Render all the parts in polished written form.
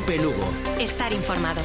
Cope Lugo. Estar informado.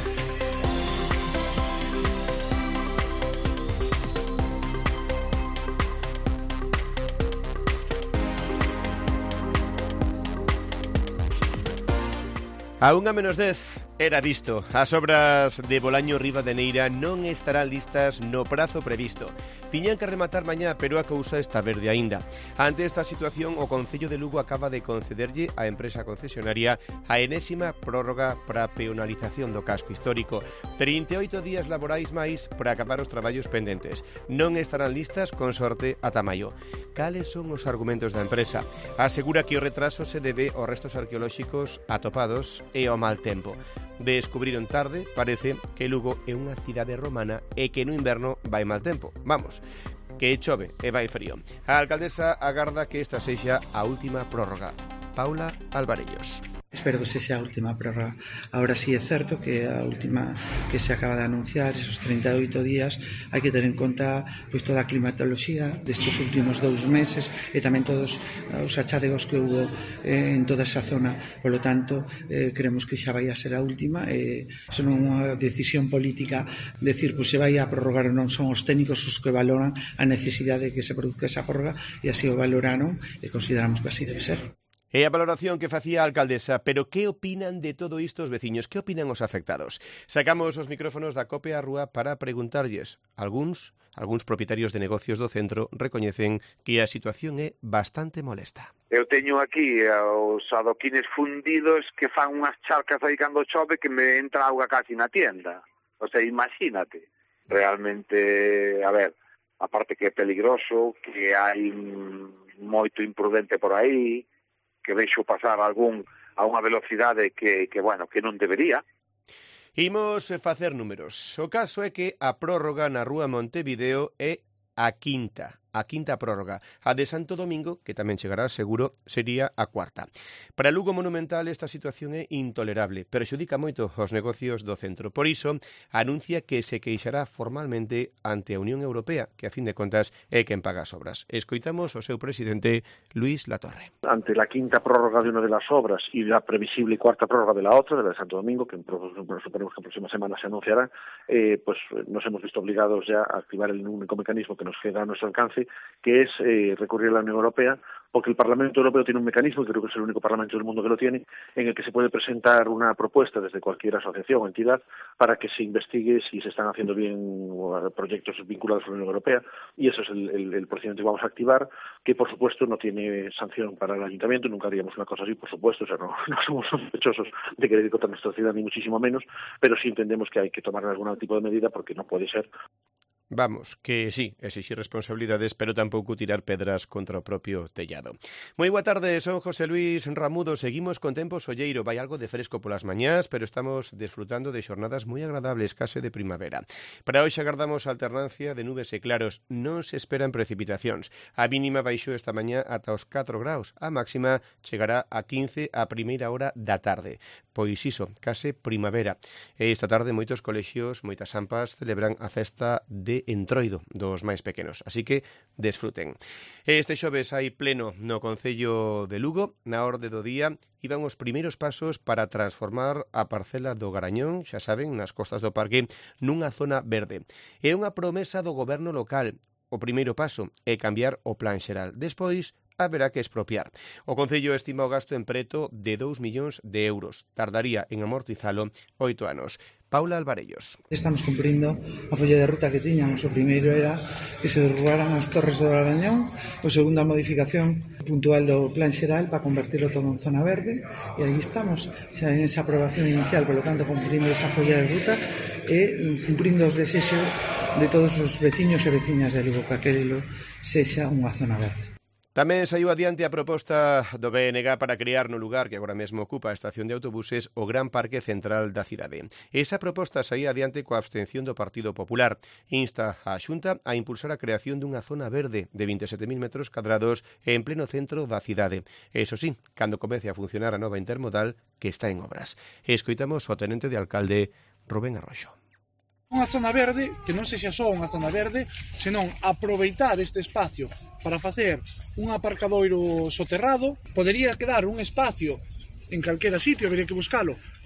A 1:10 era visto. As obras de Bolaño Rivadeneira non estarán listas no prazo previsto. Tiñan que rematar mañá, pero a cousa está verde aínda. Ante esta situación, o Concello de Lugo acaba de concederlle á empresa concesionaria a enésima prórroga para a peonalización do casco histórico. 38 días laborais máis para acabar os traballos pendentes. Non estarán listas, con sorte, ata maio. Cales son os argumentos da empresa? Asegura que o retraso se debe aos restos arqueolóxicos atopados e ao mal tempo. Descubriron tarde, parece, que Lugo é unha cidade romana e que no inverno vai mal tempo. Vamos, que chove e vai frío. A alcaldesa agarda que esta sexa a última prórroga. Paula Alvarellos. Espero que sexa a última prórroga. Ahora sí é certo que a última que se acaba de anunciar, esos 38 días, hai que ter en conta pois toda a climatoloxía destes últimos 2 meses e tamén todos os achadegos que hubo en toda esa zona. Por lo tanto, creemos que xa vai a ser a última. Son unha decisión política decir, pois se vai a prorrogar ou non, son os técnicos os que valoran a necesidade de que se produzca esa prórroga e así o valoraron e consideramos que así debe ser. E a valoración que facía a alcaldesa, pero que opinan de todo isto os veciños? Que opinan os afectados? Sacamos os micrófonos da Cope á rúa para preguntarlles. Algúns propietarios de negocios do centro recoñecen que a situación é bastante molesta. Eu teño aquí os adoquines fundidos que fan unhas charcas aí cando chove que me entra auga casi na tienda. O sea, imagínate. Realmente, a ver, aparte que é peligroso, que hai moito imprudente por aí, que vexo pasar algún a unha velocidade que non debería. Imos facer números. O caso é que a prórroga na Rúa Montevideo é a quinta prórroga. A de Santo Domingo, que tamén chegará seguro, sería a cuarta. Para Lugo Monumental esta situación é intolerable, perxudica moito os negocios do centro. Por iso, anuncia que se queixará formalmente ante a Unión Europea, que a fin de contas é quen paga as obras. Escoitamos o seu presidente, Luis Latorre. Ante la quinta prórroga de una de las obras y la previsible cuarta prórroga de la otra, de la de Santo Domingo, que suponemos que en próxima semana se anunciará, pues nos hemos visto obligados ya a activar el único mecanismo que nos queda a nuestro alcance, que es recurrir a la Unión Europea, porque el Parlamento Europeo tiene un mecanismo, y creo que es el único parlamento del mundo que lo tiene, en el que se puede presentar una propuesta desde cualquier asociación o entidad para que se investigue si se están haciendo bien proyectos vinculados a la Unión Europea, y eso es el procedimiento que vamos a activar, que por supuesto no tiene sanción para el ayuntamiento, nunca haríamos una cosa así, por supuesto, o sea, no somos sospechosos de querer ir contra nuestra ciudad, ni muchísimo menos, pero sí entendemos que hay que tomar algún tipo de medida porque no puede ser. Vamos, que sí, exixir responsabilidades, pero tampouco tirar pedras contra o propio tellado. Moi boa tarde, son José Luis Ramudo. Seguimos con tempo solleiro, vai algo de fresco polas mañás, pero estamos desfrutando de xornadas moi agradables, case de primavera. Para hoxe agardamos alternancia de nubes e claros, non se esperan precipitacións. A mínima baixou esta mañá ata os 4 graus, a máxima chegará a 15 a primeira hora da tarde. Pois iso, case primavera. E esta tarde moitos colexios, moitas ampas celebran a festa de Entroido dos máis pequenos, así que desfruten. Este xoves hai pleno no Concello de Lugo. Na orde do día iban os primeiros pasos para transformar a parcela do Garañón, xa saben, nas costas do parque, nunha zona verde. É unha promesa do goberno local. O primeiro paso é cambiar o plan xeral. Despois, haberá que expropiar. O Concello estima o gasto en preto de 2 millóns de euros. Tardaría en amortizalo 8 anos. Paula Alvarellos. Estamos cumprindo a folla de ruta que tiñamos. O primeiro era que se derrubaran as torres do Garañón, o segundo a modificación puntual do plan xeral para convertirlo todo en zona verde, e aí estamos, xa en esa aprobación inicial, por lo tanto, cumprindo esa folla de ruta e cumprindo os desexos de todos os veciños e veciñas de Lugo, que aquilo sexa unha zona verde. Tamén saiu adiante a proposta do BNG para crear no lugar que agora mesmo ocupa a estación de autobuses o Gran Parque Central da cidade. Esa proposta saía adiante coa abstención do Partido Popular. Insta a Xunta a impulsar a creación dunha zona verde de 27.000 metros cadrados en pleno centro da cidade. Eso sí, cando comece a funcionar a nova intermodal que está en obras. Escoitamos o tenente de alcalde Rubén Arroxo. Unha zona verde que non sexa só unha zona verde, senón aproveitar este espacio para facer un aparcadoiro soterrado. Podería quedar un espacio en calquera sitio, habería que buscalo,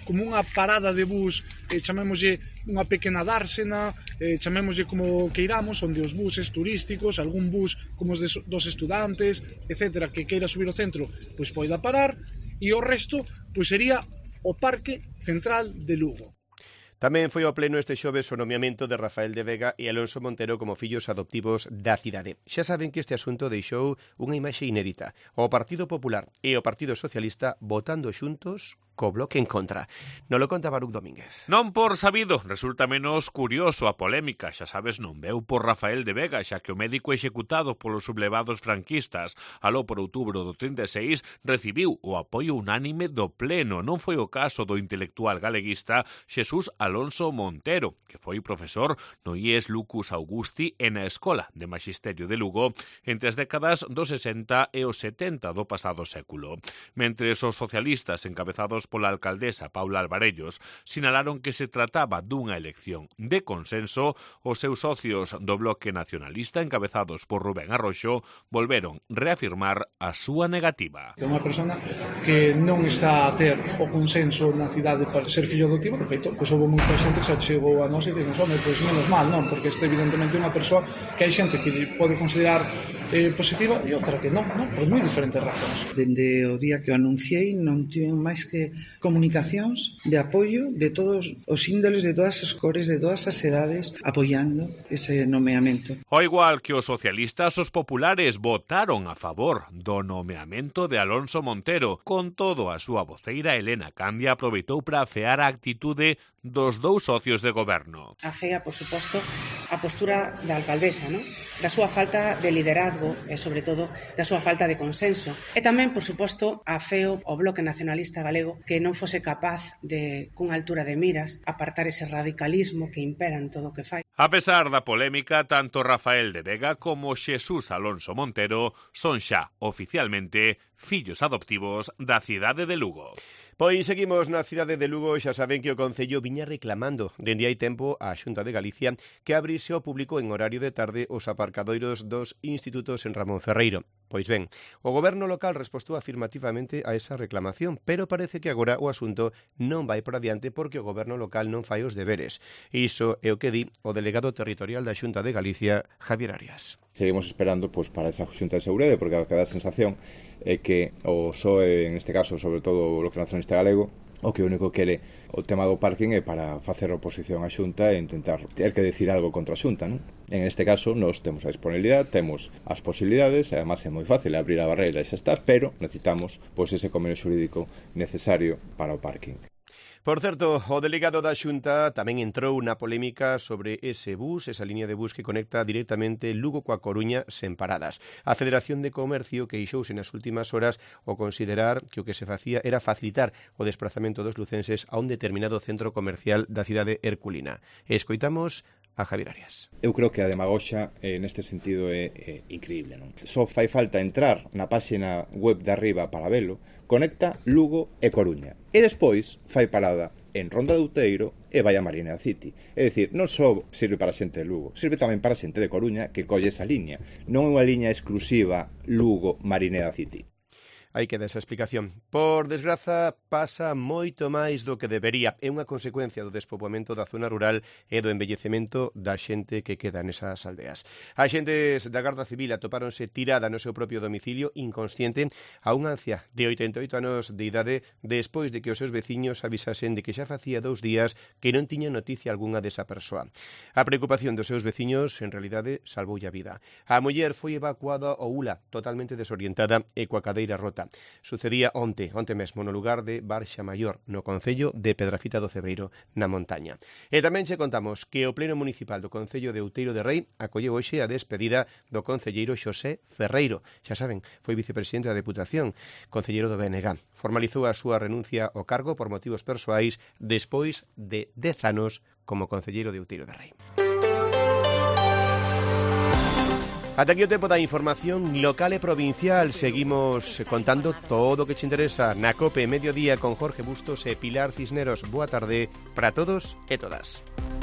como unha parada de bus, chamémoslle unha pequena dársena, chamémoslle como queiramos, onde os buses turísticos, algún bus como os dos estudantes, etcétera, que queira subir ao centro, pois poida parar, e o resto pois sería o Parque Central de Lugo. Tamén foi ao pleno este xoves o nomeamento de Rafael de Vega e Alonso Montero como fillos adoptivos da cidade. Xa saben que este asunto deixou unha imaxe inédita. O Partido Popular e o Partido Socialista votando xuntos co Bloque en contra. Non lo conta Baruch Domínguez. Non por sabido, resulta menos curioso a polémica, xa sabes, non veu por Rafael de Vega, xa que o médico executado polos sublevados franquistas aló por outubro do 36 recibiu o apoio unánime do pleno. Non foi o caso do intelectual galeguista Xesús Alonso Montero, que foi profesor no IES Lucus Augusti e na Escola de Maxisterio de Lugo entre as décadas dos 60 e os 70 do pasado século. Mentres os socialistas encabezados pola alcaldesa Paula Alvarellos sinalaron que se trataba dunha elección de consenso, os seus socios do Bloque Nacionalista encabezados por Rubén Arroxo volveron reafirmar a súa negativa. É unha persona que non está a ter o consenso na cidade para ser fillo adoptivo, de feito, pois houve moita xente que xa chegou a nós e dicimos, home, pois menos mal, non, porque este evidentemente é unha persoa que hai xente que pode considerar positiva e outra que non, por moi diferentes razóns. Dende o día que o anunciei non tiven máis que comunicacións de apoio de todos os índoles, de todas as cores, de todas as edades, apoiando ese nomeamento. Ao igual que os socialistas, os populares votaron a favor do nomeamento de Alonso Montero. Con todo, a súa voceira Elena Candia aproveitou para afear a actitude dos dous socios de goberno. Afea, por suposto, a postura da alcaldesa, ¿no? Da súa falta de liderazgo e, sobre todo, da súa falta de consenso. E tamén, por suposto, afeo o Bloque Nacionalista Galego que non fose capaz de, cunha altura de miras, apartar ese radicalismo que impera en todo o que fai. A pesar da polémica, tanto Rafael de Vega como Xesús Alonso Montero son xa oficialmente fillos adoptivos da cidade de Lugo. Pois seguimos na cidade de Lugo e xa saben que o Concello viña reclamando dende hai tempo á Xunta de Galicia que abrise ao público en horario de tarde os aparcadoiros dos institutos en Ramón Ferreiro. Pois ben, o goberno local respostou afirmativamente a esa reclamación, pero parece que agora o asunto non vai por adiante porque o goberno local non fai os deberes. Iso é o que di o delegado territorial da Xunta de Galicia, Javier Arias. Seguimos esperando para esa Xunta de Seguridade, porque a cada sensación é que o PSOE, en este caso, sobre todo o Bloque Nacionalista Galego, o que único quere o tema do parking é para facer oposición á Xunta e intentar ter que decir algo contra a Xunta, non? En este caso, nós temos a disponibilidade, temos as posibilidades, e además é moi fácil abrir a barreira e xa está, pero necesitamos ese convenio xurídico necesario para o parking. Por certo, o delegado da Xunta tamén entrou na polémica sobre ese bus, esa línea de bus que conecta directamente Lugo coa Coruña sen paradas. A Federación de Comercio queixouse nas últimas horas ao considerar que o que se facía era facilitar o desplazamento dos lucenses a un determinado centro comercial da cidade herculina. Escoitamos a Javier Arias. Eu creo que a demagoxa neste sentido é increíble, non? Só fai falta entrar na páxina web de arriba para velo, conecta Lugo e Coruña. E despois fai parada en Ronda de Outeiro e vai a Marineda City. É dicir, non só sirve para a xente de Lugo, sirve tamén para a xente de Coruña que colle esa liña. Non é unha liña exclusiva Lugo-Marineda City. Aí queda esa explicación. Por desgraza, pasa moito máis do que debería. É unha consecuencia do despoboamento da zona rural e do envellecemento da xente que queda nesas aldeas. As xentes da Garda Civil atopáronse tirada no seu propio domicilio, inconsciente, a unha ancia de 88 anos de idade despois de que os seus veciños avisasen de que xa facía 2 días que non tiña noticia algunha desa persoa. A preocupación dos seus veciños, en realidade, salvoulle a vida. A muller foi evacuada ao ULA, totalmente desorientada e coa cadeira rota. Sucedía onte mesmo no lugar de Barxa Maior, no concello de Pedrafita do Cebreiro, na montaña. E tamén che contamos que o Pleno Municipal do Concello de Outeiro de Rei acolleu hoxe a despedida do concelleiro Xosé Ferreiro. Xa saben, foi vicepresidente da Deputación, concelleiro do BNG. Formalizou a súa renuncia ao cargo por motivos persoais despois de 10 anos como concelleiro de Outeiro de Rei. Ata aquí o tempo da información local e provincial. Seguimos contando todo o que te interesa na COPE Mediodía con Jorge Bustos e Pilar Cisneros. Boa tarde para todos e todas.